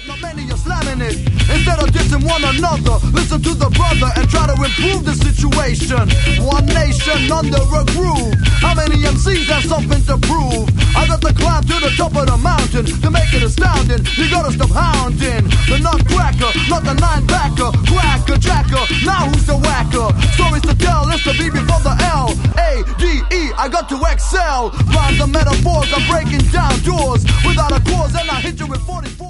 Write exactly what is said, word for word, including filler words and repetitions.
not many are slamming it. Instead of dissing one another, listen to the brother and try to improve the situation. One nation under a groove. How many M Cs have something to prove? I got to climb to the top of the mountain to make it astounding. You gotta stop hounding the nutcracker, not the nine-backer, cracker, jacker. Now who's the whacker? Stories to tell, it's the B before the L. A D E, I got to excel. Rhymes and metaphors, I'm breaking down doors without a cause, and I hit you with forty-four.